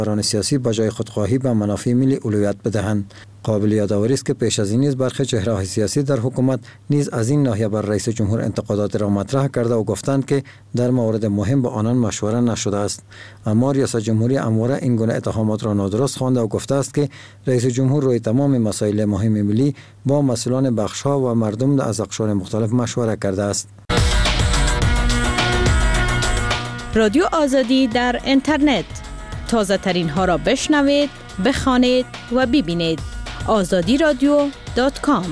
ران سیاسی با جای خودخواهی به منافع ملی اولویت بدهند. قابل یادآوری است که پیش از این نیز برخی چهره‌های سیاسی در حکومت نیز از این ناحیه بر رئیس جمهور انتقادات را مطرح کرده و گفتند که در مورد مهم با آنان مشوره نشده است. اما ریاست جمهوری همواره این گونه اتهامات را نادرست خوانده و گفته است که رئیس جمهور روی تمام مسائل مهم ملی با مسئولان بخش‌ها و مردم از اقشار مختلف مشوره کرده است. رادیو آزادی در اینترنت تازه ترین ها را بشنوید، بخوانید و ببینید. azadiradio.com.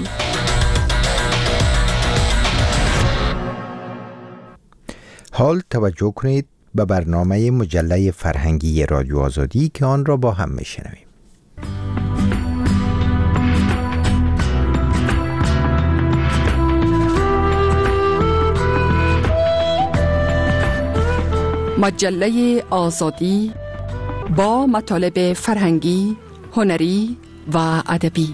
حال توجه کنید به برنامه مجله فرهنگی رادیو آزادی که آن را با هم میشنویم. مجله آزادی با مطالب فرهنگی، هنری و ادبی.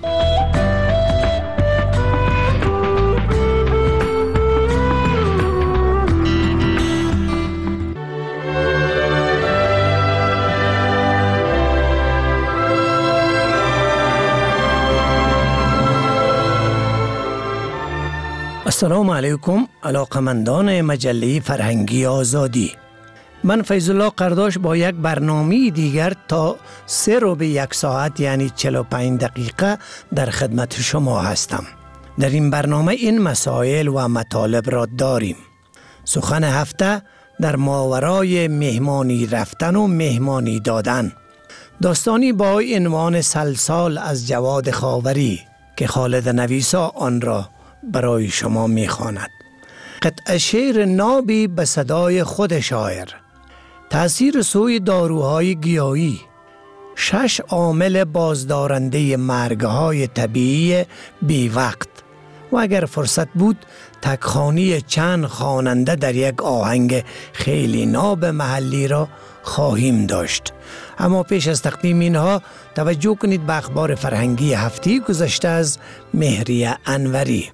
السلام علیکم علاقمندان مجله فرهنگی آزادی. من فیض الله قرداش با یک برنامه دیگر تا 3:01 ساعت یعنی 45 دقیقه در خدمت شما هستم. در این برنامه این مسائل و مطالب را داریم. سخن هفته در ماورای مهمانی رفتن و مهمانی دادن. داستانی با عنوان سلسال از جواد خاوری که خالد نویسا آن را برای شما می‌خواند. قطعه شعر نابی به صدای خود شاعر. تأثیر سوی داروهای گیاهی. 6 عامل بازدارنده مرگ‌های طبیعی بی وقت. و اگر فرصت بود تکخوانی چند خواننده در یک آهنگ خیلی ناب محلی را خواهیم داشت. اما پیش از تقدیم اینها توجه کنید به اخبار فرهنگی هفته گذشته از مهریه انوری.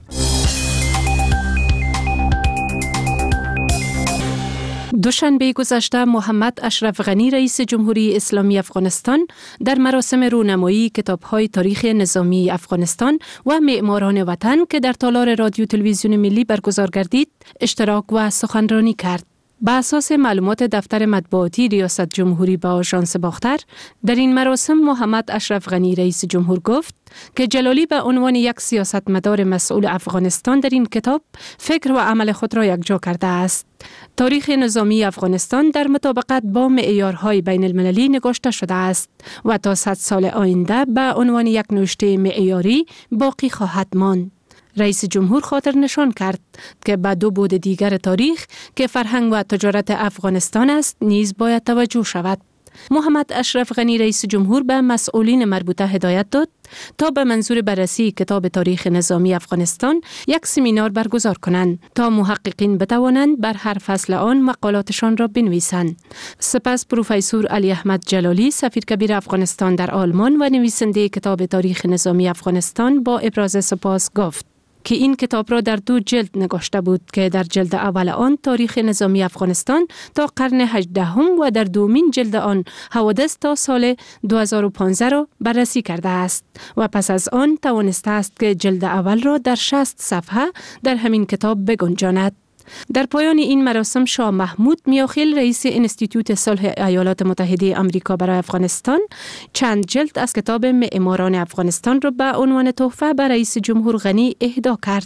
دوشنبه گذشته محمد اشرف غنی رئیس جمهوری اسلامی افغانستان در مراسم رونمایی کتاب‌های تاریخ نظامی افغانستان و معماران وطن که در تالار رادیو تلویزیون ملی برگزار گردید اشتراک و سخنرانی کرد. به اساس معلومات دفتر مطبوعاتی ریاست جمهوری به آژانس باختر، در این مراسم محمد اشرف غنی رئیس جمهور گفت که جلالی به عنوان یک سیاستمدار مسئول افغانستان در این کتاب فکر و عمل خود را یکجا کرده است. تاریخ نظامی افغانستان در مطابقت با معیارهای بین المللی نگاشته شده است و تا 100 سال آینده به عنوان یک نوشته معیاری باقی خواهد ماند. رئیس جمهور خاطر نشان کرد که به 2 بعد دیگر تاریخ که فرهنگ و تجارت افغانستان است نیز باید توجه شود. محمد اشرف غنی رئیس جمهور به مسئولین مربوطه هدایت داد تا به منظور بررسی کتاب تاریخ نظامی افغانستان یک سمینار برگزار کنند تا محققین بتوانند بر هر فصل آن مقالاتشان را بنویسند. سپس پروفسور علی احمد جلالی سفیر کبیر افغانستان در آلمان و نویسنده کتاب تاریخ نظامی افغانستان با ابراز سپاس گفت که این کتاب را در 2 جلد نگاشته بود که در جلد اول آن تاریخ نظامی افغانستان تا قرن 18 و در دومین جلد آن حوادث تا سال 2015 را بررسی کرده است و پس از آن توانسته است که جلد اول را در 60 صفحه در همین کتاب بگنجاند. در پایان این مراسم شاه محمود میاخیل رئیس انستیتوت صلح ایالات متحده آمریکا برای افغانستان چند جلد از کتاب معماران افغانستان را به عنوان تحفه به رئیس جمهور غنی اهدا کرد.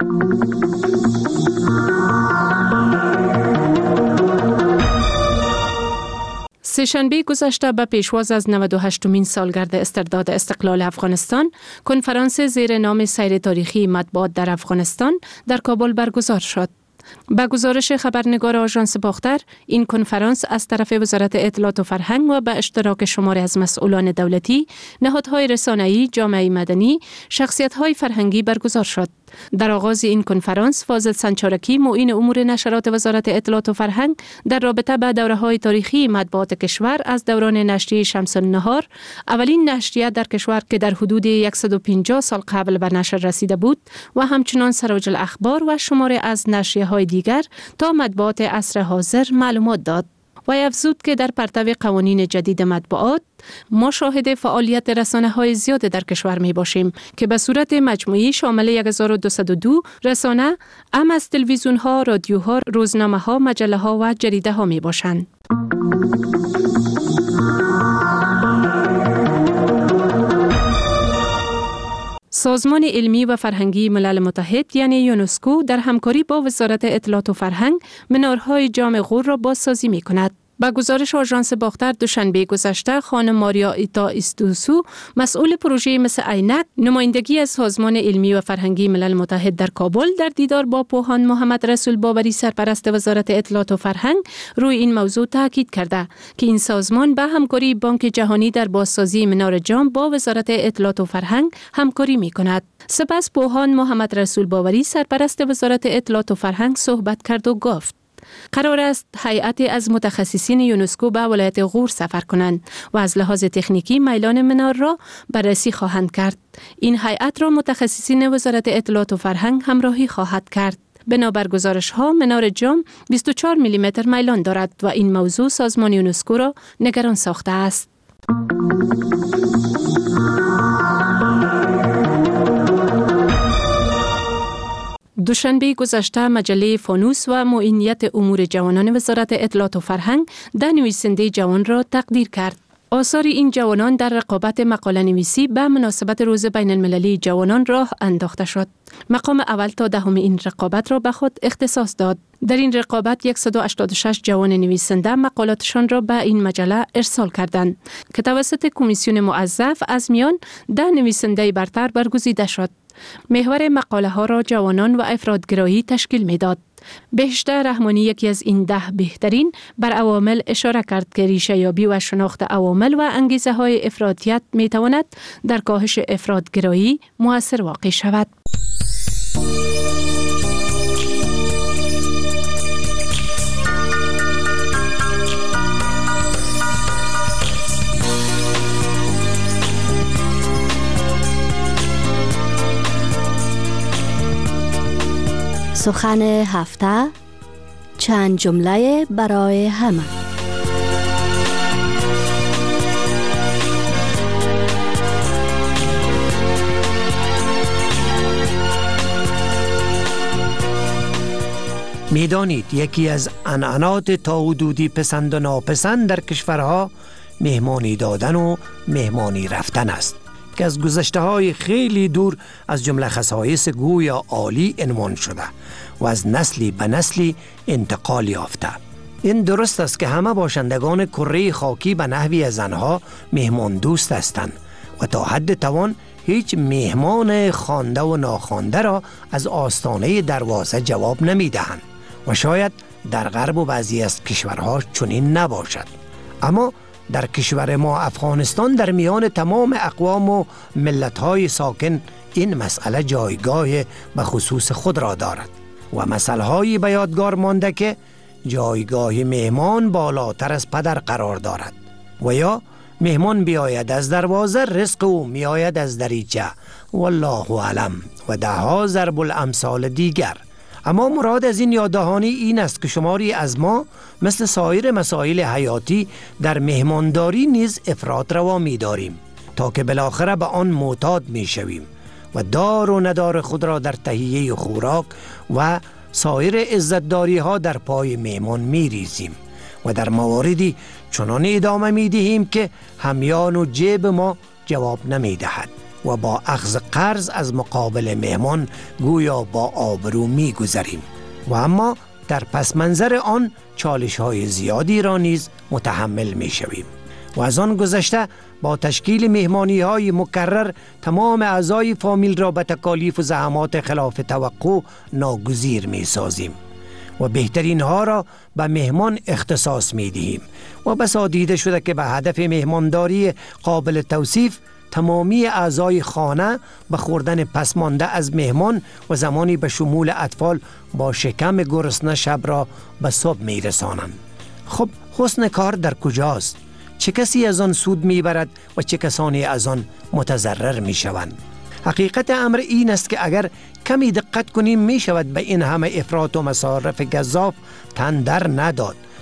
سه‌شنبه گذشته به پیشواز از 98مین سالگرد استرداد استقلال افغانستان، کنفرانس زیر نام سیر تاریخی مطبوعات در افغانستان در کابل برگزار شد. به گزارش خبرنگار آژانس باختر، این کنفرانس از طرف وزارت اطلاعات و فرهنگ و به اشتراک شماری از مسئولان دولتی، نهادهای رسانه‌ای، جامعه مدنی، شخصیت‌های فرهنگی برگزار شد. در آغاز این کنفرانس، فاضل سنجارکی معین امور نشرات وزارت اطلاعات و فرهنگ در رابطه با دوره‌های تاریخی مطبوعات کشور از دوران نشریه شمس النهار، اولین نشریه در کشور که در حدود 150 سال قبل به نشر رسیده بود، و همچنان سراج الاخبار و شماری از نشریه‌های دیگر تا مطبوعات عصر حاضر معلومات داد. و افزود که در پرتو قوانین جدید مطبوعات ما شاهد فعالیت رسانه‌های زیاد در کشور می باشیم که به صورت مجموعی شامل 1202 رسانه ام از تلویزیون‌ها، رادیوها، روزنامه‌ها، مجله‌ها و جریده‌ها می باشند. سازمان علمی و فرهنگی ملل متحد یعنی یونسکو در همکاری با وزارت اطلاعات و فرهنگ منارهای جام غور را بازسازی می کند. با گزارش آژانس باختر دوشنبه گذشته خانم ماریا ایتا استوسو مسئول پروژه مثل عینک نمایندگی از سازمان علمی و فرهنگی ملل متحد در کابل در دیدار با پوهان محمد رسول باوری سرپرست وزارت اطلاعات و فرهنگ روی این موضوع تاکید کرده که این سازمان به همکاری بانک جهانی در بازسازی منار جام با وزارت اطلاعات و فرهنگ همکاری می کند. سپس پوهان محمد رسول باوری سرپرست وزارت اطلاعات و فرهنگ صحبت کرد و گفت قرار است هیئتی از متخصصین یونسکو به ولایت غور سفر کنند و از لحاظ تکنیکی میلان منار را بررسی خواهند کرد. این هیئت را متخصصین وزارت اطلاعات و فرهنگ همراهی خواهد کرد. بنابر گزارش ها منار جام 24 میلیمتر میلان دارد و این موضوع سازمان یونسکو را نگران ساخته است. دوشنبه گذشته مجله فانوس و معینیت امور جوانان وزارت اطلاعات و فرهنگ 10 نویسنده جوان را تقدیر کرد. آثار این جوانان در رقابت مقاله نویسی به مناسبت روز بین المللی جوانان راه انداخته شد. مقام اول تا دهم این رقابت را به خود اختصاص داد. در این رقابت 186 جوان نویسنده مقالاتشان را به این مجله ارسال کردند که توسط کمیسیون موظف از میان 10 نویسنده برتر برگزیده شد. محور مقاله ها را جوانان و افرادگرایی تشکیل می داد. بهشته رحمانی یکی از این 10 بهترین بر عوامل اشاره کرد که ریشه یابی و شناخت عوامل و انگیزه های افراطیت می تواند در کاهش افراطگرایی مؤثر واقع شود. سخن هفته، چند جمله برای همه. میدانید یکی از عنعنات تا حدودی پسند و ناپسند در کشورها مهمانی دادن و مهمانی رفتن است که از گذشته‌های خیلی دور از جمله خصایص گویا عالی عنوان شده و از نسلی به نسلی انتقال یافته. این درست است که همه باشندگان کره خاکی به نحوی زنها مهمان دوست هستند و تا حد توان هیچ مهمان خوانده و ناخوانده را از آستانه دروازه جواب نمی دهند و شاید در غرب و بعضی از کشورها چنین نباشد. اما در کشور ما افغانستان در میان تمام اقوام و ملت‌های ساکن این مسئله جایگاه به خصوص خود را دارد و مسئله‌هایی به یادگار مانده که جایگاه مهمان بالاتر از پدر قرار دارد و یا مهمان بیاید از دروازه رزق او میآید از دریچه والله اعلم و ده‌ها ضرب الامثال دیگر. اما مراد از این یاددهانی این است که شماری از ما مثل سایر مسائل حیاتی در مهمانداری نیز افراط روا می داریم تا که بالاخره به آن معتاد می شویم و دار و ندار خود را در تهیه خوراک و سایر عزتداری ها در پای مهمان می ریزیم و در مواردی چنان ادامه می دهیم که همیان و جیب ما جواب نمی دهد و با اخذ قرض از مقابل مهمان گویا با آبرو می گذریم و اما در پس منظر آن چالش های زیادی را نیز متحمل می شویم و از آن گذشته با تشکیل مهمانی های مکرر تمام اعضای فامیل را به تکالیف و زحمات خلاف توقع ناگزیر می سازیم و بهترین ها را به مهمان اختصاص می دهیم و بسا دیده شده که به هدف مهمانداری قابل توصیف تمامی اعضای خانه به خوردن پسمانده از مهمان و زمانی به شمول اطفال با شکم گرسنه شب را به صبح می رسانند. خب حسن کار در کجاست؟ چه کسی از آن سود می برد و چه کسانی از آن متضرر می شوند؟ حقیقت امر این است که اگر کمی دقت کنیم می شود به این همه افراط و مصارف گزاف تن در نداد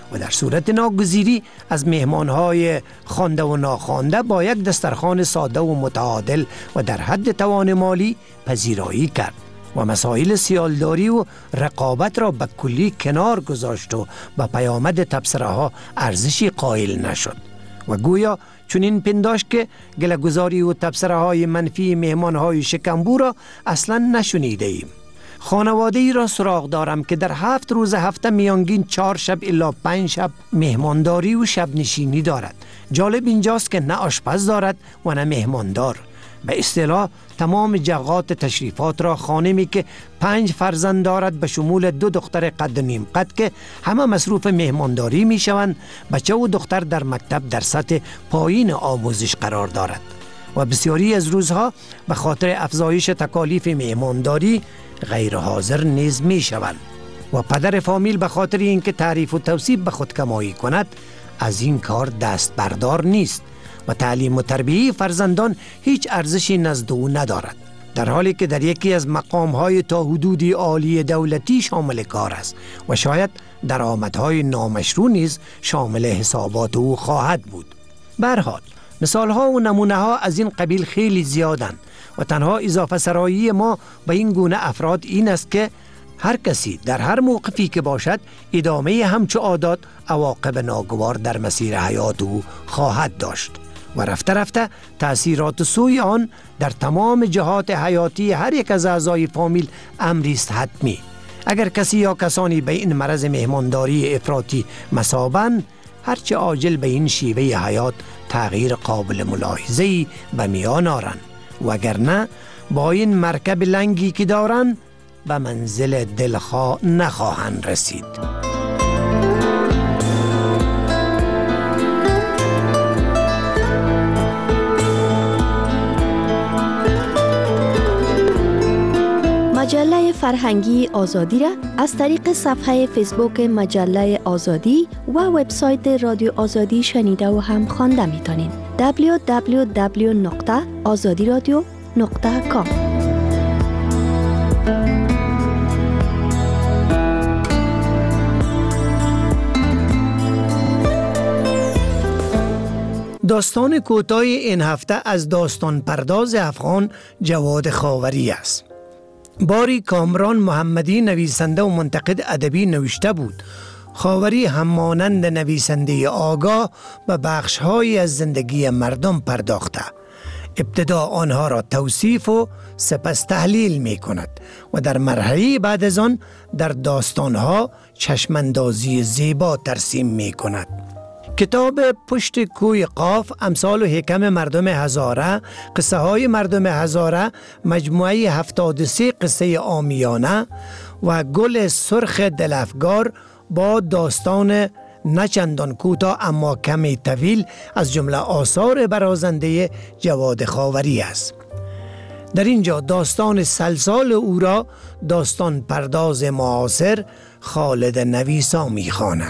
و در صورت ناگزیری از مهمانهای خوانده و ناخوانده با یک دسترخوان ساده و متعادل و در حد توان مالی پذیرایی کرد و مسائل سیالداری و رقابت را به کلی کنار گذاشت و به پیامد تبصره ها ارزشی قائل نشد و گویا چنین پنداشت که گله‌گزاری و تبصره های منفی مهمان های شکمبو را اصلا نشنیده ایم. خانواده ای را سراغ دارم که در 7 روز هفته میانگین 4 شب الا 5 شب مهمانداری و شب نشینی دارد. جالب اینجاست که نه آشپز دارد و نه مهماندار. به اصطلاح تمام جهات تشریفات را خانمی که 5 فرزند دارد به شمول 2 دختر قد و نیم قد که همه مصروف مهمانداری می شوند، بچه و دختر در مکتب در سطح پایین آموزش قرار دارد و بسیاری از روزها به خاطر افزایش تکالیف مهمانداری غیر حاضر نیز می شوند و پدر فامیل به خاطر اینکه تعریف و توصیف به خود کمایی کند از این کار دست بردار نیست و تعلیم و تربیه فرزندان هیچ ارزشی نزد او ندارد، در حالی که در یکی از مقام‌های تا حدودی عالی دولتی شامل کار است و شاید درآمدهای نامشروع نیز شامل حسابات او خواهد بود. به هر حال مثال‌ها و نمونه‌ها از این قبیل خیلی زیادند و تنها اضافه سرایی ما به این گونه افراد این است که هر کسی در هر موقفی که باشد ادامه همچو عادات عواقب ناگوار در مسیر حیات او خواهد داشت و رفته رفته تأثیرات سوی آن در تمام جهات حیاتی هر یک از اعضای فامیل امری است حتمی. اگر کسی یا کسانی به این مرض مهمانداری افراطی مصابند، هرچه عاجل به این شیوه حیات تغییر قابل ملاحظه‌ای به میان آرند، وگرنه با این مرکب لنگی که دارند به منزل دلخواه نخواهند رسید. مجله فرهنگی آزادی را از طریق صفحه فیسبوک مجله آزادی و وبسایت رادیو آزادی شنیده و هم خوانده می‌تونین. www.azadiradio.com. داستان کوتاه این هفته از داستان پرداز افغان جواد خاوری است. باری کامران محمدی نویسنده و منتقد ادبی نوشته بود: خاوری همانند نویسنده آگاه به بخش‌هایی از زندگی مردم پرداخته. ابتدا آنها را توصیف و سپس تحلیل می کند و در مرحله بعد از آن در داستانها چشماندازی زیبا ترسیم می کند. کتاب پشت کوی قاف، امثال و حکم مردم هزاره، قصه های مردم هزاره، مجموعه 73 قصه عامیانه و گل سرخ دلافگار با داستان نچندان کوتاه اما کمی طویل از جمله آثار برازنده جواد خاوری است. در اینجا داستان سلسال او را داستان پرداز معاصر خالد نویسا می خواند.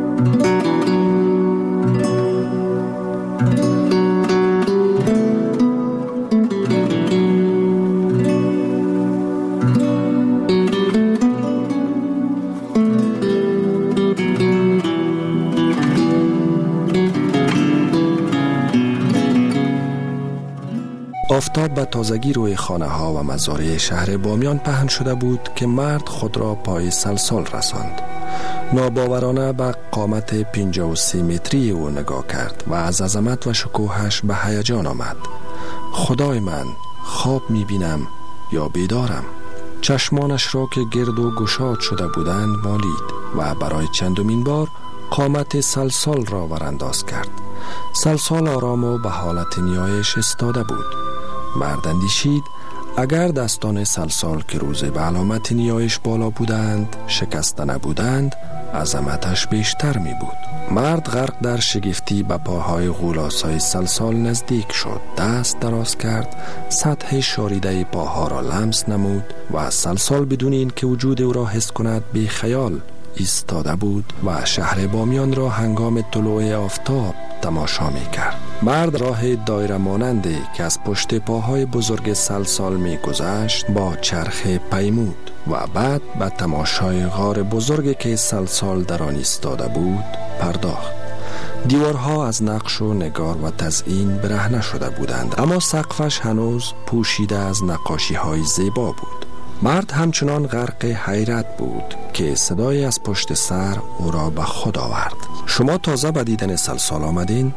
آفتاب به تازگی روی خانه ها و مزارع شهر بامیان پهن شده بود که مرد خود را پای سلسال رساند. ناباورانه به قامت 53 متری او نگاه کرد و از عظمت و شکوهش به هیجان آمد. خدای من، خواب می‌بینم یا بیدارم؟ چشمانش را که گرد و گشاد شده بودند مالید و برای چندمین بار قامت سلسال را ورانداز کرد. سلسال آرام و به حالت نیایش استاده بود. مرد اندیشید اگر دستان سلسال که روز به علامت نیایش بالا بودند شکسته نبودند، عظمتش بیشتر می بود. مرد غرق در شگفتی به پاهای غولاسای سلسال نزدیک شد، دست دراز کرد، سطح شاریده پاها را لمس نمود و سلسال بدون این که وجود او را حس کند بی خیال ایستاده بود و شهر بامیان را هنگام طلوع آفتاب تماشا می کرد. مرد راه دایره مانندی که از پشت پاهای بزرگ سلسال می گذشت با چرخ پیمود و بعد به تماشای غار بزرگی که سلسال در آن ایستاده بود پرداخت. دیوارها از نقش و نگار و تزئین برهنه شده بودند، اما سقفش هنوز پوشیده از نقاشی های زیبا بود. مرد همچنان غرق حیرت بود که صدای از پشت سر او را به خود آورد. شما تازه به دیدن سلسال آمدین؟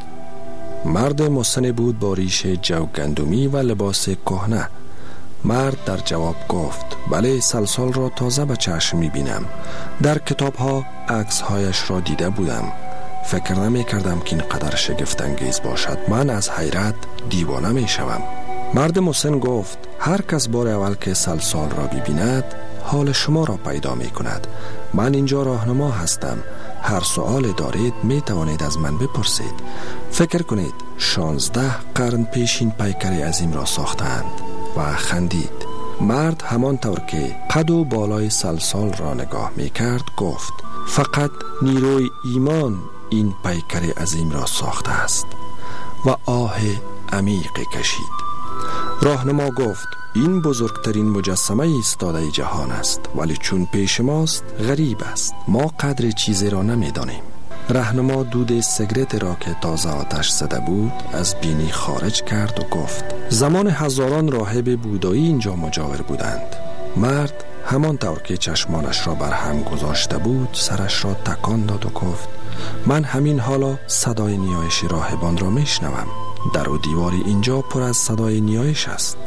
مرد مسن بود با ریش جو گندمی و لباس کهنه. مرد در جواب گفت بله، سلسال را تازه به چشم می بینم. در کتاب ها عکس هایش را دیده بودم. فکر نمی کردم که اینقدر شگفت انگیز باشد. من از حیرت دیوانه می شوم. مرد مسن گفت هر کس بار اول که سلسال را ببیند حال شما را پیدا می کند. من اینجا راهنما هستم. هر سوال دارید می توانید از من بپرسید. فکر کنید 16 قرن پیش این پیکر عظیم را ساختند. و خندید. مرد همان طور که قد و بالای سلسال را نگاه می کرد گفت فقط نیروی ایمان این پیکر عظیم را ساخته است. و آه عمیقی کشید. راهنما گفت این بزرگترین مجسمه ایستاده جهان است، ولی چون پیش ماست غریب است. ما قدر چیزی را نمی دانیم. راهنما دود سیگرت را که تازه آتش زده بود از بینی خارج کرد و گفت زمان هزاران راهب بودایی اینجا مجاور بودند. مرد همان طور که چشمانش را بر هم گذاشته بود سرش را تکان داد و گفت من همین حالا صدای نیایش راهبان را میشنوم. در و دیواری اینجا پر از صدای نیایش است.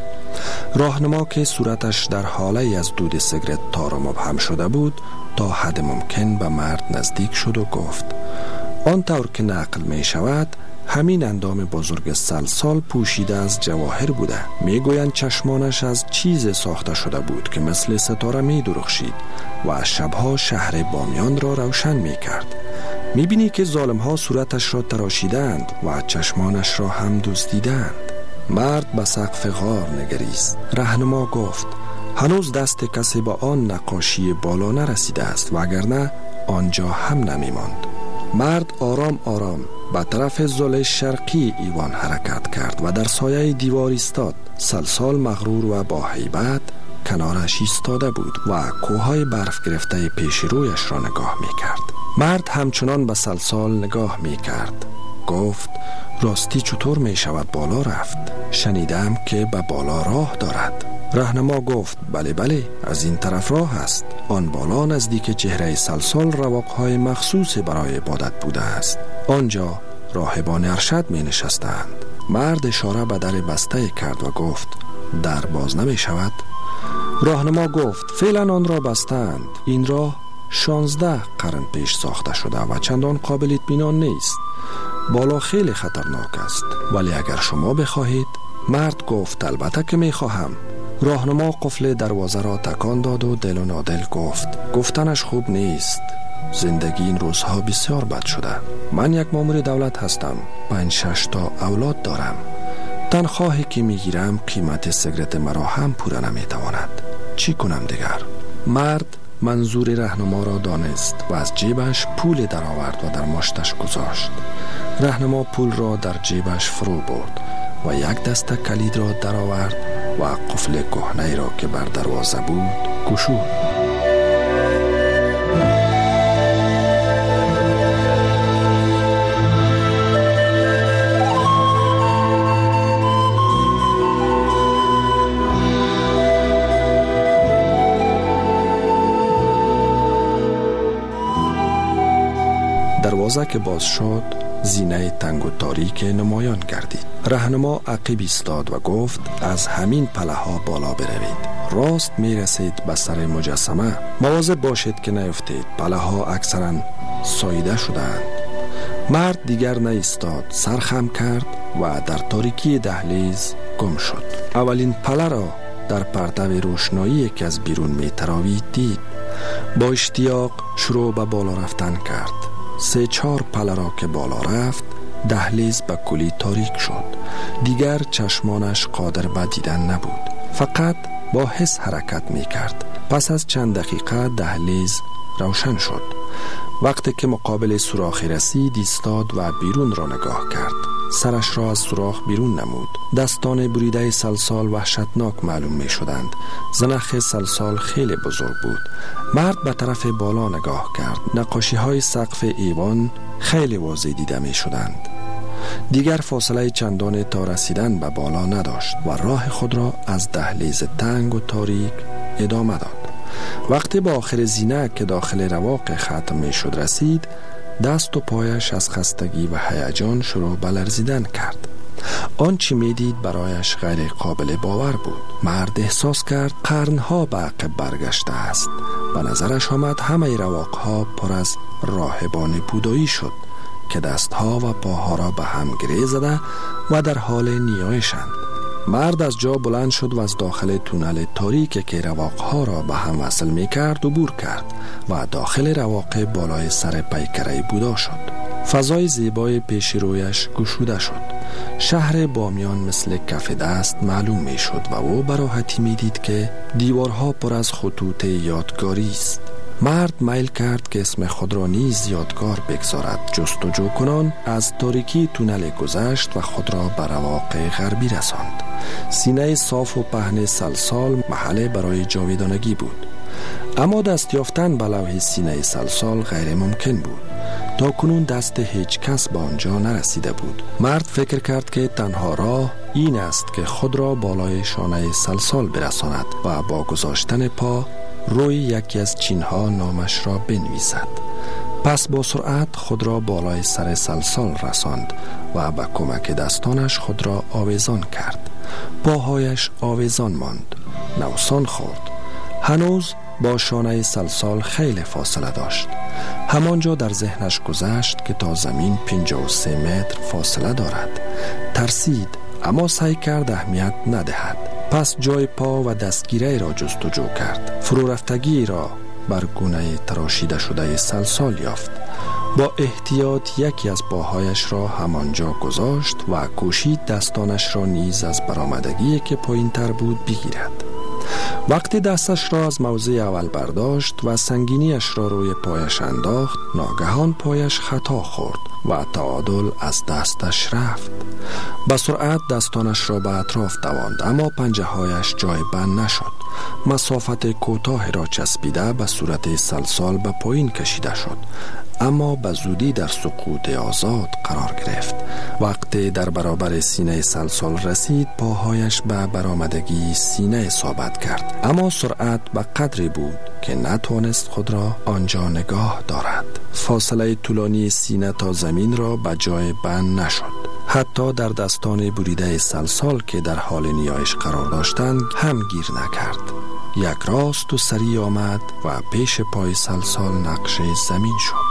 راهنما که صورتش در حاله از دود سیگرت تار و مبهم شده بود تا حد ممکن به مرد نزدیک شد و گفت آن طور که نقل می شود همین اندام بزرگ سلسال پوشیده از جواهر بوده. می گویند چشمانش از چیز ساخته شده بود که مثل ستاره می درخشید و شبها شهر بامیان را روشن می کرد. می بینی که ظالم ها صورتش را تراشیدند و چشمانش را هم دزدیدند. مرد به سقف غار نگریست. راهنما گفت هنوز دست کسی با آن نقاشی بالا نرسیده است وگرنه آنجا هم نمی ماند. مرد آرام آرام به طرف زل شرقی ایوان حرکت کرد و در سایه دیوار ایستاد. سلسال مغرور و با هیبت کنارش ایستاده بود و کوههای برف گرفته پیش رویش را نگاه می کرد. مرد همچنان به سلسال نگاه می کرد. گفت راستی چطور می شود بالا رفت؟ شنیدم که به بالا راه دارد. راهنما گفت بله بله، از این طرف راه است. آن بالا نزدیک چهره سلسال رواقهای مخصوص برای عبادت بوده است. آنجا راهبان ارشد می نشستند. مرد اشاره به در بسته کرد و گفت در باز نمی شود؟ راهنما گفت فعلا آن را بستند. این راه 16 قرن پیش ساخته شده و چندان قابل اطمینان نیست. بالا خیلی خطرناک است، ولی اگر شما بخواهید. مرد گفت البته که می خواهم. راهنما قفل دروازه را تکان داد و دل و نادل گفت گفتنش خوب نیست. زندگی این روزها بسیار بد شده. من یک مامور دولت هستم. 5-6 تا اولاد دارم. تنخواهی که میگیرم قیمت سیگرت مرا هم پوره نمیتواند. چی کنم دیگر؟ مرد منظور راهنما را دانست و از جیبش پول درآورد و در مشتش گذاشت. راهنما پول را در جیبش فرو برد و یک دسته کلید را درآورد و قفل کهنه را که بر دروازه بود گشود. دروازه که باز شد زینه تنگ و تاریک نمایان گردید. راهنما عقب ایستاد و گفت از همین پله ها بالا بروید. راست می رسید به سر مجسمه. مواظب باشید که نیفتید. پله ها اکثرا ساییده شدند. مرد دیگر نایستاد، سر خم کرد و در تاریکی دهلیز گم شد. اولین پله را در پرتو روشنایی که از بیرون می تراوید دید. با اشتیاق شروع به بالا رفتن کرد. 3-4 پله را که بالا رفت دهلیز به کلی تاریک شد. دیگر چشمانش قادر به دیدن نبود، فقط با حس حرکت می کرد. پس از چند دقیقه دهلیز روشن شد. وقتی که مقابل سوراخی رسید ایستاد و بیرون را نگاه کرد. سرش را از سوراخ بیرون نمود. دستان بریده سلسال وحشتناک معلوم می شدند. زنخ سلسال خیلی بزرگ بود. مرد به طرف بالا نگاه کرد. نقاشی های سقف ایوان خیلی واضح دیده می شدند. دیگر فاصله چندان تا رسیدن به بالا نداشت و راه خود را از دهلیز تنگ و تاریک ادامه داد. وقتی به آخر زینه که داخل رواق ختم می شد رسید، دست و پایش از خستگی و هیجان شروع به لرزیدن کرد. آنچه می دید برایش غیر قابل باور بود. مرد احساس کرد قرنها به عقب برگشته است. به نظرش آمد همه رواقها پر از راهبان بودایی شد که دستها و پاها را به هم گره زده و در حال نیایشند. مرد از جا بلند شد و از داخل تونل تاریک که رواقها را به هم وصل می کرد عبور کرد و داخل رواق بالای سر پیکره بودا شد. فضای زیبای پیش رویش گشوده شد. شهر بامیان مثل کف دست معلوم می شد و او به راحتی می دید که دیوارها پر از خطوط یادگاری است. مرد میل کرد که اسم خود را نیز یادگار بگذارد. جستجو کنان از تاریکی تونل گذشت و خود را به رواق غربی رساند. سینه صاف و پهن سلسال محل برای جاویدانگی بود، اما دست یافتن به لوح سینه سلسال غیر ممکن بود. تا کنون دست هیچ کس به آنجا نرسیده بود. مرد فکر کرد که تنها راه این است که خود را بالای شانه سلسال برساند و با گذاشتن پا روی یکی از چینها نامش را بنویسد. پس با سرعت خود را بالای سر سلسال رساند و با کمک دستانش خود را آویزان کرد. پاهایش آویزان ماند. نوسان خورد. هنوز با شانه سلسال خیلی فاصله داشت. همانجا در ذهنش گذشت که تا زمین 53 متر فاصله دارد. ترسید، اما سعی کرد اهمیت ندهد. پس جای پا و دستگیره را جستجو کرد. فرو رفتگی را بر گونه تراشیده شده سلسال یافت. با احتیاط یکی از پاهایش را همانجا گذاشت و کوشید دستانش را نیز از برآمدگی که پایین تر بود بگیرد. وقتی دستش را از موضع اول برداشت و سنگینیش را روی پایش انداخت، ناگهان پایش خطا خورد و تعادل از دستش رفت. با سرعت دستانش را به اطراف دواند، اما پنجه هایش جای بند نشد. مسافت کوتاه را چسبیده به صورت سلسال به پایین کشیده شد، اما به زودی در سقوط آزاد قرار گرفت. وقتی در برابر سینه سلسال رسید، پاهایش به برآمدگی سینه ثابت کرد، اما سرعت به قدری بود که نتوانست خود را آنجا نگاه دارد. فاصله طولانی سینه تا زمین را به جای بند نشد. حتی در دستان بریده سلسال که در حال نیایش قرار داشتند هم گیر نکرد. یک راست و سری آمد و پیش پای سلسال نقش زمین شد.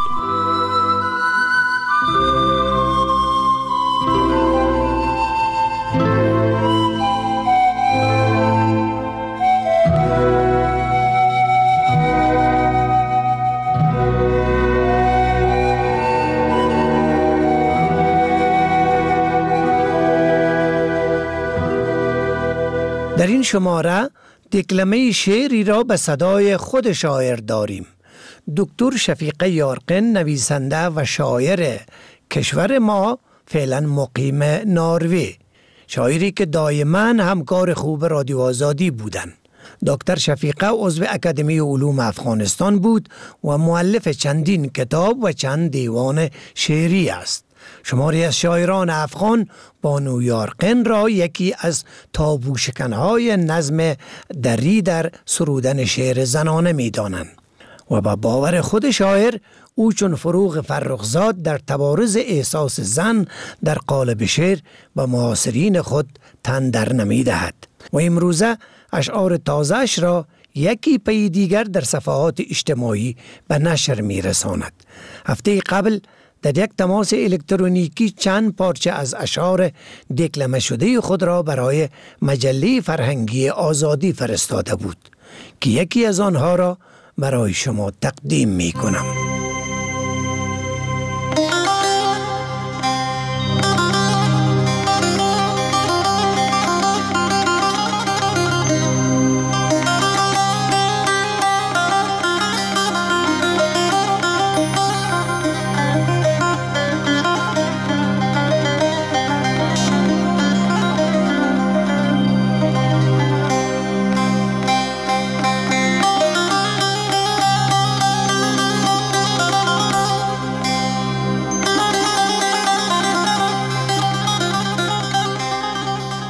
در این شماره دکلمه شعری را به صدای خود شاعر داریم. دکتر شفیقه یارقین، نویسنده و شاعر کشور ما، فعلا مقیم نروژ، شاعری که دائما همکار خوب رادیو آزادی بودند. دکتر شفیقه عضو اکادمی علوم افغانستان بود و مؤلف چندین کتاب و چند دیوان شعری است. شماری از شاعران افغان بانو یارقین را یکی از تابوشکنهای نظم دری در سرودن شعر زنانه می دانند و با باور خود شاعر او چون فروغ فرخزاد در تبارز احساس زن در قالب شعر و معاصرین خود تن در نمی دهد و امروزه اشعار تازه‌اش را یکی پی دیگر در صفحات اجتماعی به نشر می رساند. هفته قبل در یک تماس الکترونیکی چند پارچه از اشعار دکلمه شده خود را برای مجله فرهنگی آزادی فرستاده بود که یکی از آنها را برای شما تقدیم می کنم.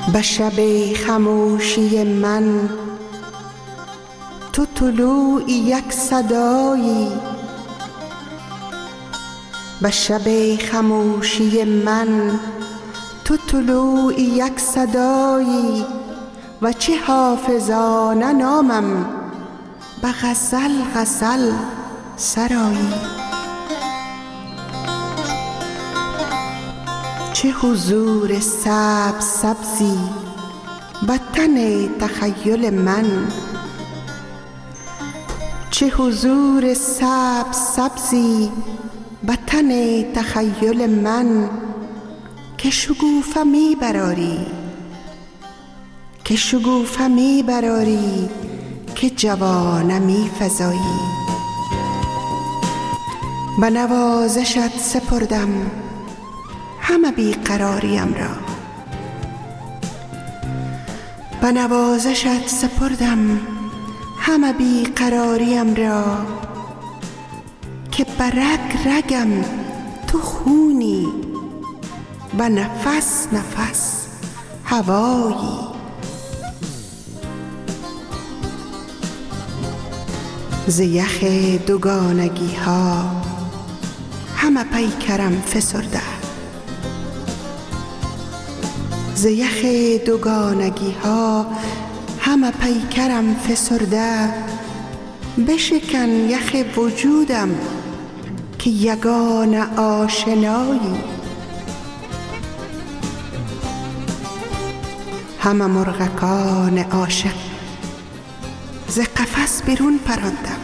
به شب خموشی من تو طلوع یک صدایی، به شب خموشی من تو طلوع یک صدایی و چه حافظانه نامم به غزل غزل سرایی. چه حضور سبز سبزی به تن تخیل من، چه حضور سبز سبزی به تن تخیل من که شگوفه می براری، که شگوفه می براری که جوانه می فزایی. به نوازشت سپردم همه بیقراریم را، به نوازشت سپردم همه بیقراریم را که به رگ رگم تو خونی، به نفس نفس هوایی. ز یخ دوگانگی ها همه پیکرم فسرده، ز یخ دوگانگی ها همه پیکرم فسرده. بشکن یخ وجودم که یگانه آشنایی. همه مرغکان عاشق ز قفس بیرون پراندم،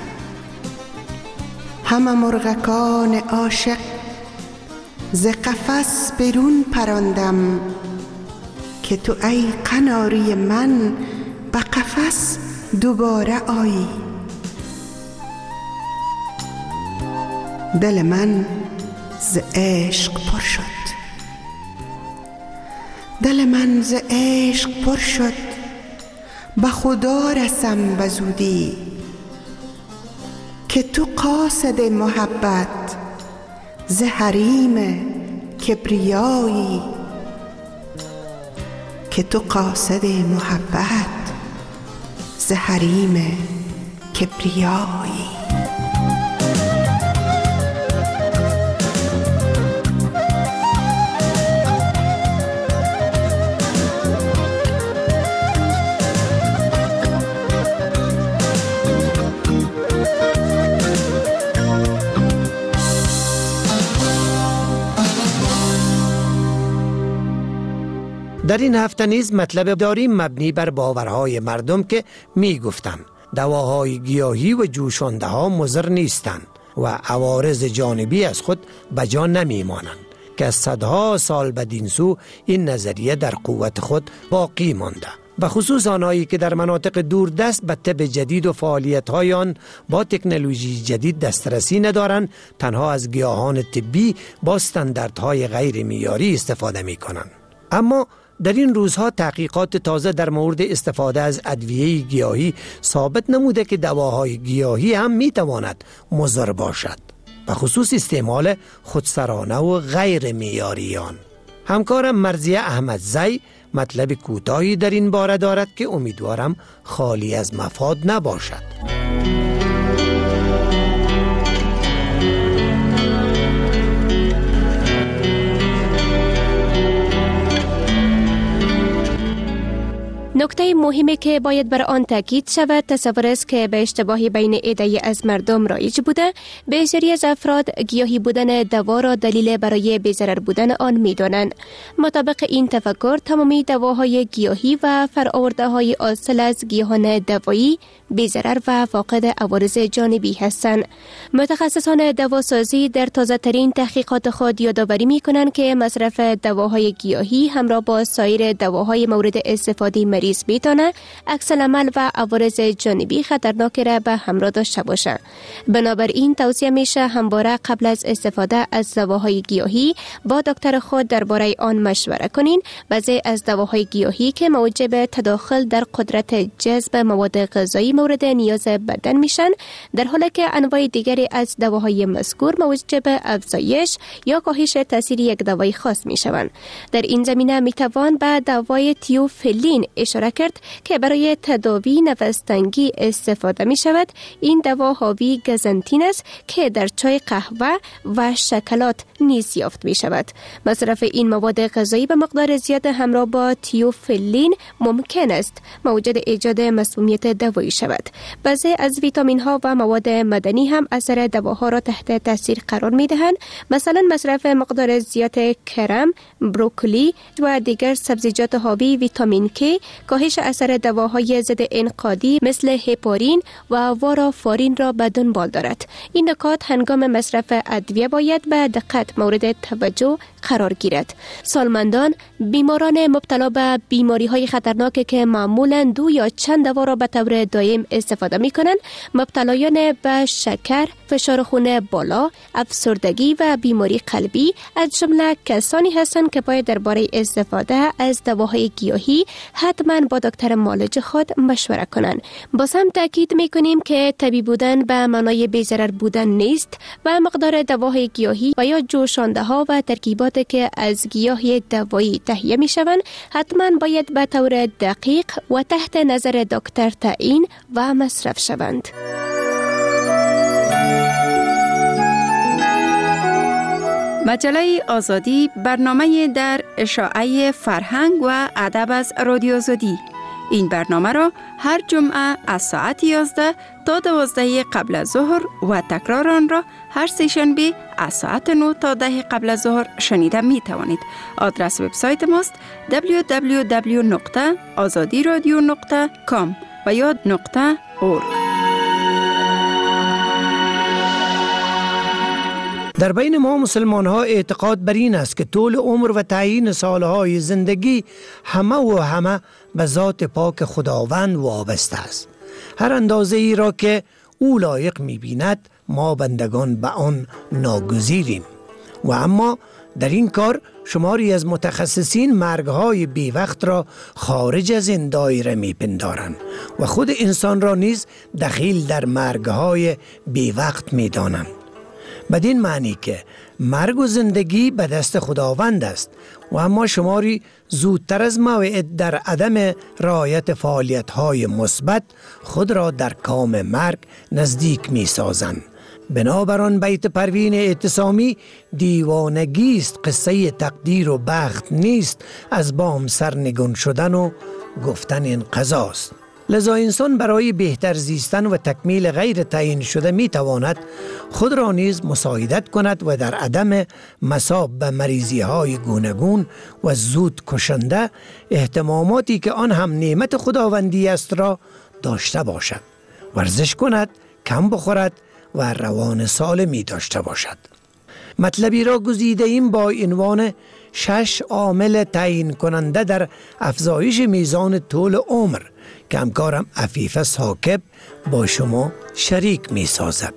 همه مرغکان عاشق ز قفس بیرون پراندم که تو ای قناری من به قفس دوباره آیی. دل من ز عشق پر شد، دل من ز عشق پر شد، به خدا رسم به زودی که تو قاصد محبت ز حریم کبریایی، که تو قاصد محبت ز حریم کبریایی. در این هفته نیز مطلب داریم مبنی بر باورهای مردم که می گفتن دواهای گیاهی و جوشانده ها مضر نیستند و عوارض جانبی از خود به جا نمی مانند، که از صدها سال بدین سو این نظریه در قوت خود باقی مانده. به خصوص آنهایی که در مناطق دوردست به طب جدید و فعالیت‌های آن با تکنولوژی جدید دسترسی ندارند، تنها از گیاهان طبی با استانداردهای غیر معیاری استفاده می‌کنند. اما در این روزها تحقیقات تازه در مورد استفاده از ادویه گیاهی ثابت نموده که دواهای گیاهی هم میتواند مضر باشد، به خصوص استعمال خودسرانه و غیر معیاری آن. همکارم مرضیه احمدزی مطلب کوتاهی در این باره دارد که امیدوارم خالی از مفاد نباشد. نکته مهمی که باید بر آن تاکید شود تصور است که به اشتباهی بین عده‌ای از مردم رایج بوده بسیاری از افراد گیاهی بودن دوا را دلیل برای بی‌ضرر بودن آن می‌دانند. مطابق این تفکر تمامی دواهای گیاهی و فرآورده‌های حاصل از گیاهان دوایی بی‌ضرر و فاقد عوارض جانبی هستند. متخصصان دواسازی در تازه‌ترین تحقیقات خود یادآوری می‌کنند که مصرف دواهای گیاهی همراه با سایر دواهای مورد استفاده مریض میتونه عکس العمل و عوارض جانبی خطرناکی را به همراه داشته باشه. بنابراین توصیه میشه همواره قبل از استفاده از دواهای گیاهی با دکتر خود درباره آن مشوره کنین. بعضی از دواهای گیاهی که موجب تداخل در قدرت جذب مواد غذایی مورد نیاز بدن میشن، در حالی که انواع دیگری از دواهای مذکور موجب افزایش یا کاهش تاثیر یک دوای خاص میشوند. در این زمینه میتوان به دوای تیوفیلین اشاره کرد که برای تداوی نفس‌تنگی استفاده می شود. این دوا حاوی گزنتین است که در چای، قهوه و شکلات نیز یافت می شود. مصرف این مواد غذایی به مقدار زیاد همراه با تیوفیلین ممکن است موجب ایجاد مسمومیت دوایی شود. بعضی از ویتامین ها و مواد معدنی هم اثر دواها را تحت تاثیر قرار می دهند. مثلا مصرف مقدار زیاد کرم، بروکلی و دیگر سبزیجات حاوی ویتامین K کاهش اثر دواهای ضد انقادی مثل هپارین و وارافارین را به دنبال دارد. این نکات هنگام مصرف ادویه باید به دقت مورد توجه قرار گیرد. سالمندان، بیماران مبتلا به بیماری‌های خطرناک که معمولاً 2 یا چند دوا را به طور دائم استفاده می‌کنند، مبتلایان به شکر، فشار خون بالا، افسردگی و بیماری قلبی از جمله کسانی هستند که باید درباره استفاده از دواهای گیاهی حتما با دکتر معالج خود مشوره کنند. باز هم تاکید می‌کنیم که طبیعی بودن به معنای بی‌ضرر بودن نیست و مقدار دواهای گیاهی و یا جوشانده‌ها و ترکیبات که از گیاه دوایی تهیه می‌شوند حتما باید به طور دقیق و تحت نظر دکتر تعیین و مصرف شوند. مجله آزادی برنامه در اشاعه فرهنگ و ادب از رادیو آزادی. این برنامه را هر جمعه از ساعت 11 تا 12 قبل از ظهر و تکرار آن را هر سه‌شنبه از ساعت 9 تا 10 قبل از ظهر شنیده می توانید. آدرس وبسایت ماست www.azadiradio.com و یا .org. در بین ما مسلمان ها اعتقاد بر این است که طول عمر و تعیین سالهای زندگی همه به ذات پاک خداوند وابسته است. هر اندازه ای را که او لایق می بیند ما بندگان به آن ناگزیریم. و اما در این کار شماری از متخصصین مرگهای بی وقت را خارج از این دایره می پندارند و خود انسان را نیز دخیل در مرگهای بی وقت می دانند. بدین معنی که مرگ و زندگی به دست خداوند است و اما شماری زودتر از موعد در عدم رعایت فعالیت‌های مثبت خود را در کام مرگ نزدیک می‌سازند. بنابراین بیت پروین اعتصامی دیوانگی است، قصه تقدیر و بخت نیست، از بام سرنگون شدن و گفتن این قضاست. لذا انسان برای بهتر زیستن و تکمیل غیر تعیین شده می تواند خود را نیز مساعدت کند و در عدم مصاب به مریضی های گوناگون و زود کشنده اهتماماتی که آن هم نعمت خداوندی است را داشته باشد. ورزش کند، کم بخورد و روان سالمی داشته باشد. مطلبی را گزیده ایم با عنوان 6 عامل تعیین کننده در افزایش میزان طول عمر که همکارم عفیفه ثاقب با شما شریک می سازد.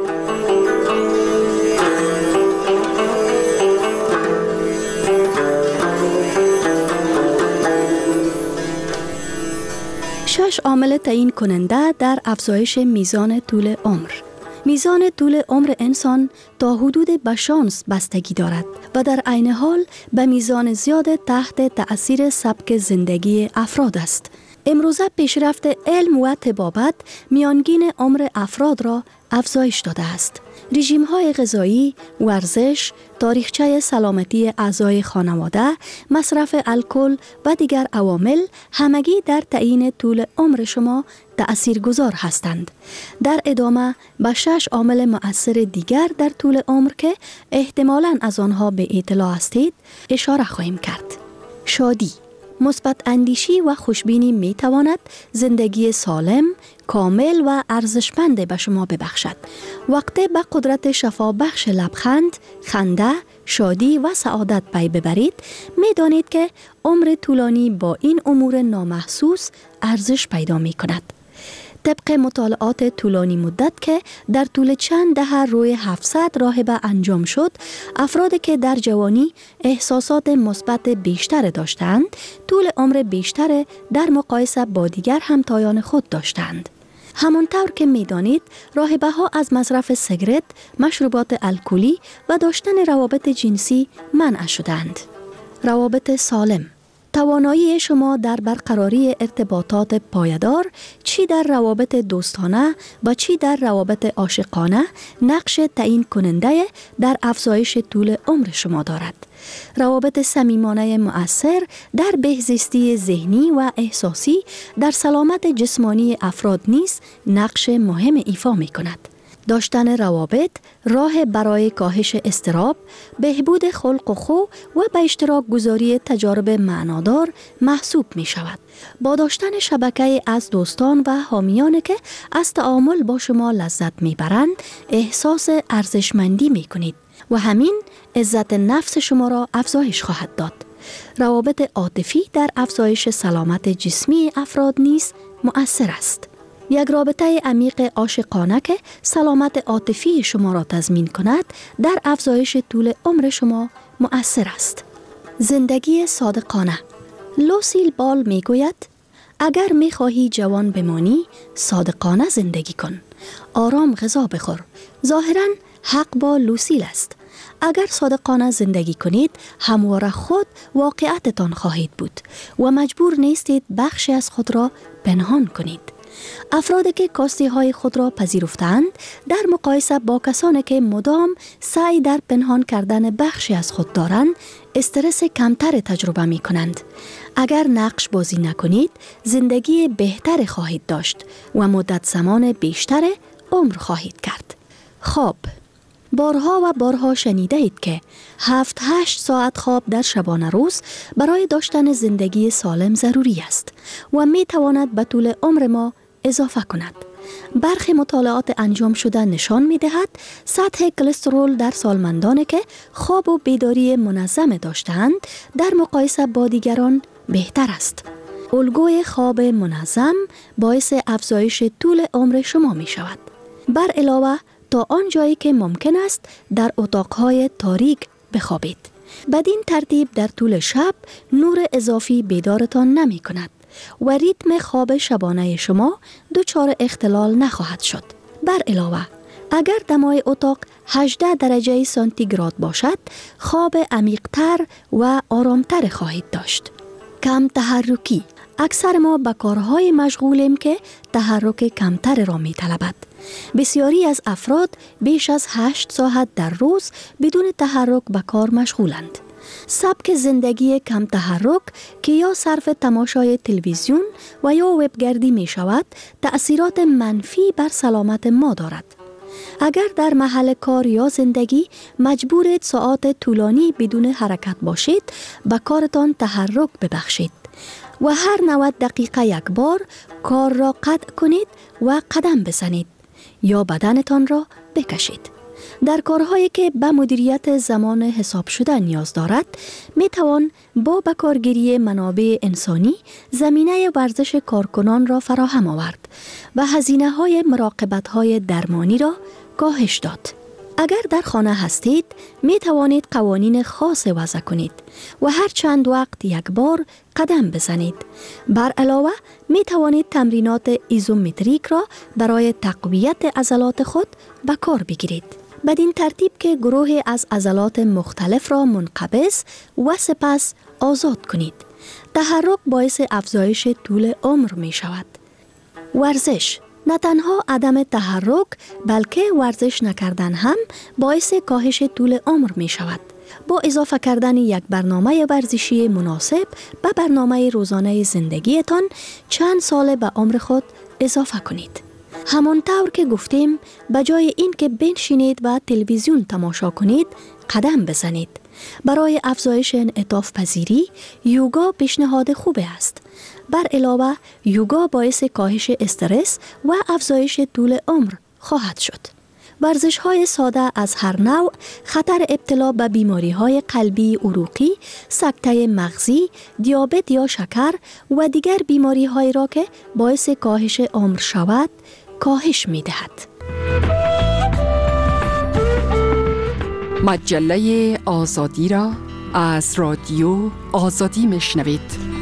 شش عامل تعیین کننده در افزایش میزان طول عمر. میزان طول عمر انسان تا حدود به شانس بستگی دارد و در عین حال به میزان زیاد تحت تأثیر سبک زندگی افراد است. امروزه پیشرفت علم و طبابت میانگین عمر افراد را افزایش داده است. رژیم‌های غذایی، ورزش، تاریخچه سلامتی اعضای خانواده، مصرف الکل و دیگر عوامل همگی در تعیین طول عمر شما تأثیرگذار هستند. در ادامه به 6 عامل مؤثر دیگر در طول عمر که احتمالاً از آنها به اطلاع هستید اشاره خواهیم کرد. شادی، مثبت اندیشی و خوشبینی می تواند زندگی سالم، کامل و ارزشمند به شما ببخشد. وقتی به قدرت شفابخش لبخند، خنده، شادی و سعادت پی ببرید، می دانید که عمر طولانی با این امور نامحسوس ارزش پیدا می کند. طبق مطالعات طولانی مدت که در طول چند دهه روی 700 راهبه انجام شد، افرادی که در جوانی احساسات مثبت بیشتر داشتند، طول عمر بیشتر در مقایسه با دیگر همتایان خود داشتند. همانطور که می‌دانید، راهبه ها از مصرف سیگارت، مشروبات الکلی و داشتن روابط جنسی منع شدند. روابط سالم. توانایی شما در برقراری ارتباطات پایدار، چی در روابط دوستانه و چی در روابط عاشقانه، نقش تعیین کننده در افزایش طول عمر شما دارد. روابط صمیمانه مؤثر در بهزیستی ذهنی و احساسی در سلامت جسمانی افراد نیز نقش مهم ایفا می کند. داشتن روابط راه برای کاهش اضطراب، بهبود خلق و خو و به اشتراک گذاری تجارب معنادار محسوب می شود. با داشتن شبکه از دوستان و حامیانی که از تعامل با شما لذت می برند، احساس ارزشمندی می کنید و همین عزت نفس شما را افزایش خواهد داد. روابط عاطفی در افزایش سلامت جسمی افراد نیز مؤثر است. یک رابطه عمیق عاشقانه که سلامت عاطفی شما را تضمین کند، در افزایش طول عمر شما مؤثر است. زندگی صادقانه. لوسیل بال می گوید اگر می خواهی جوان بمانی، صادقانه زندگی کن. آرام غذا بخور. ظاهراً حق با لوسیل است. اگر صادقانه زندگی کنید، همواره خود واقعیتتان خواهید بود و مجبور نیستید بخشی از خود را پنهان کنید. افرادی که کاستی های خود را پذیرفتند، در مقایسه با کسانی که مدام سعی در پنهان کردن بخشی از خود دارند، استرس کمتر تجربه می کنند. اگر نقش بازی نکنید، زندگی بهتر خواهید داشت و مدت زمان بیشتر عمر خواهید کرد. خواب. بارها و بارها شنیده اید که 7-8 ساعت خواب در شبانه روز برای داشتن زندگی سالم ضروری است و می تواند به طول عمر ما اضافه کند. برخی مطالعات انجام شده نشان می دهد سطح کلسترول در سالمندانی که خواب و بیداری منظم داشتند در مقایسه با دیگران بهتر است. الگوی خواب منظم باعث افزایش طول عمر شما می شود. بر علاوه تا آن جایی که ممکن است در اتاقهای تاریک بخوابید. بدین ترتیب در طول شب نور اضافی بیدارتان نمی کند و ریتم خواب شبانه شما دچار اختلال نخواهد شد. بر علاوه اگر دمای اتاق 18 درجه سانتیگراد باشد، خواب عمیق‌تر و آرامتر خواهید داشت. کم تحرکی. اکثر ما به کارهای مشغولیم که تحرک کمتر را می طلبد. بسیاری از افراد بیش از 8 ساعت در روز بدون تحرک به کار مشغولند. سبک زندگی کم تحرک که یا صرف تماشای تلویزیون و یا وبگردی می شود، تأثیرات منفی بر سلامت ما دارد. اگر در محل کار یا زندگی مجبورید ساعات طولانی بدون حرکت باشید، به کارتان تحرک ببخشید و هر 90 دقیقه یک بار کار را قطع کنید و قدم بزنید یا بدنتان را بکشید. در کارهایی که به مدیریت زمان حساب شده نیاز دارد، می توان با بکارگیری منابع انسانی زمینه ورزش کارکنان را فراهم آورد و هزینه های مراقبت های درمانی را کاهش داد. اگر در خانه هستید، می توانید قوانین خاص وضع کنید و هر چند وقت یک بار قدم بزنید. بر علاوه می توانید تمرینات ایزومتریک را برای تقویت عضلات خود به کار بگیرید. بدین ترتیب که گروهی از عضلات مختلف را منقبض و سپس آزاد کنید. تحرک باعث افزایش طول عمر می شود. ورزش. نه تنها عدم تحرک بلکه ورزش نکردن هم باعث کاهش طول عمر می شود. با اضافه کردن یک برنامه ورزشی مناسب به برنامه روزانه زندگیتان چند سال به عمر خود اضافه کنید. همانطور که گفتیم، به جای این که بنشینید و تلویزیون تماشا کنید، قدم بزنید. برای افزایش انعطاف پذیری، یوگا پیشنهاد خوب است. بر علاوه، یوگا باعث کاهش استرس و افزایش طول عمر خواهد شد. ورزش های ساده از هر نوع خطر ابتلا به بیماری های قلبی عروقی، سکته مغزی، دیابت یا شکر و دیگر بیماری هایی را که باعث کاهش عمر شود کاهش می دهد. مجله آزادی را از رادیو آزادی میشنوید.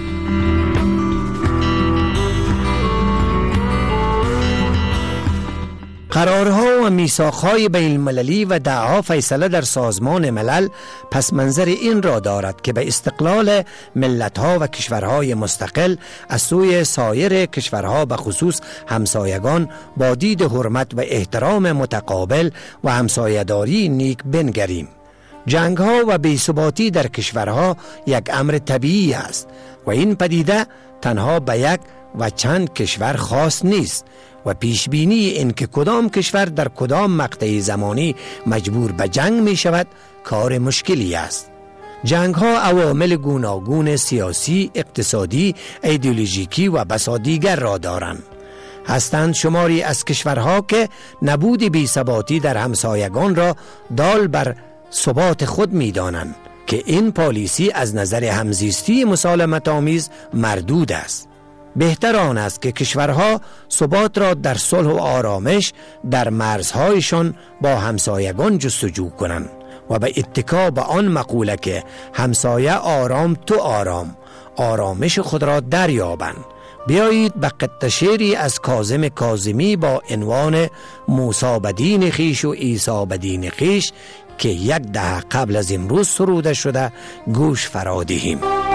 قرارها و میثاقهای بین المللی و دعاها فیصله در سازمان ملل پس منظر این را دارد که به استقلال ملتها و کشورهای مستقل از سوی سایر کشورها به خصوص همسایگان با دید حرمت و احترام متقابل و همسایه‌داری نیک بنگریم. جنگها و بی‌ثباتی در کشورها یک امر طبیعی است و این پدیده تنها به یک و چند کشور خاص نیست و پیشبینی این که کدام کشور در کدام مقطع زمانی مجبور به جنگ می شود کار مشکلی است. جنگ ها عوامل گوناگون سیاسی، اقتصادی، ایدئولوژیکی و بسا دیگر را دارند. هستند شماری از کشورها که نبود بی‌ثباتی در همسایگان را دال بر ثبات خود می دانند که این پالیسی از نظر همزیستی مسالمت آمیز مردود است. بهتر آن است که کشورها ثبات را در صلح و آرامش در مرزهایشان با همسایگان جستجو کنند و به اتکا به آن مقوله که همسایه آرام تو آرام، آرامش خود را دریابند. بیایید به قطعه شعری از کاظم کاظمی با عنوان موسی بدین خویش و عیسی بدین خویش که 1 دهه قبل از امروز سروده شده گوش فرا دهیم.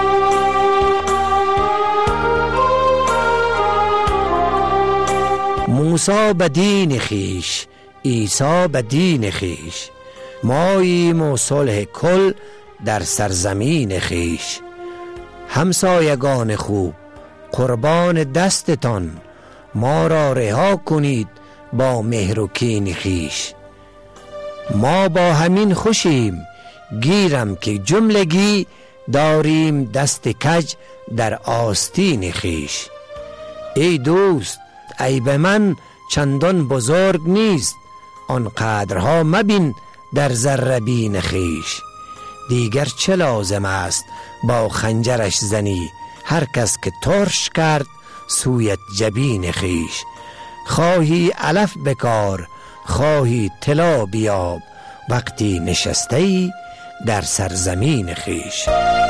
موسی بدین خویش، عیسی بدین خویش، ماییم و صلح کل در سرزمین خویش. همسایگان خوب قربان دستتان، ما را رها کنید با مهر و کین خویش. ما با همین خوشیم، گیرم که جملگی داریم دست کج در آستین خویش. ای دوست عیب من چندان بزرگ نیست، آن قدرها مبین در ذره بین خویش. دیگر چه لازم است با خنجرش زنی، هر کس که ترش کرد سویت جبین خویش. خواهی علف بکار، خواهی طلا بیاب، وقتی نشسته در سرزمین خویش.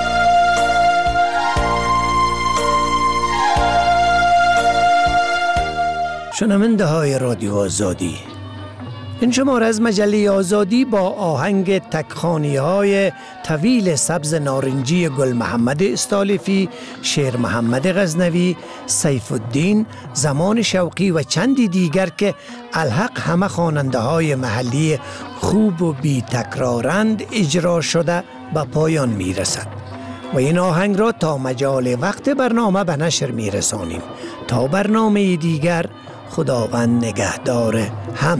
شنونده های رادیو آزادی، این شماره از مجله آزادی با آهنگ تکخانی های طویل سبز نارنجی گل محمد استالفی، شیر محمد غزنوی، سیف الدین، زمان شوقی و چندی دیگر که الحق همه خواننده های محلی خوب و بی تکرارند اجرا شده به پایان می رسد و این آهنگ را تا مجال وقت برنامه به نشر می رسانیم. تا برنامه دیگر، خداوند نگهدار همه.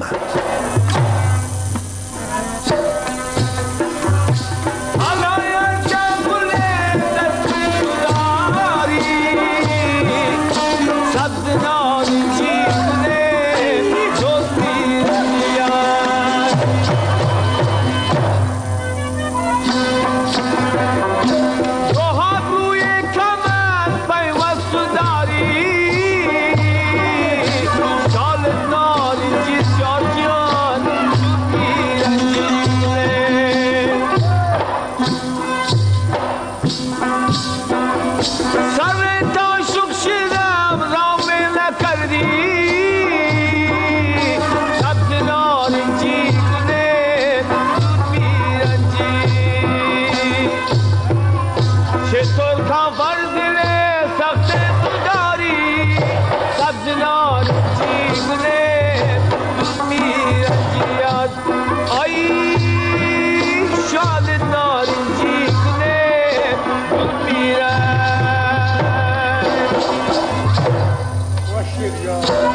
Go.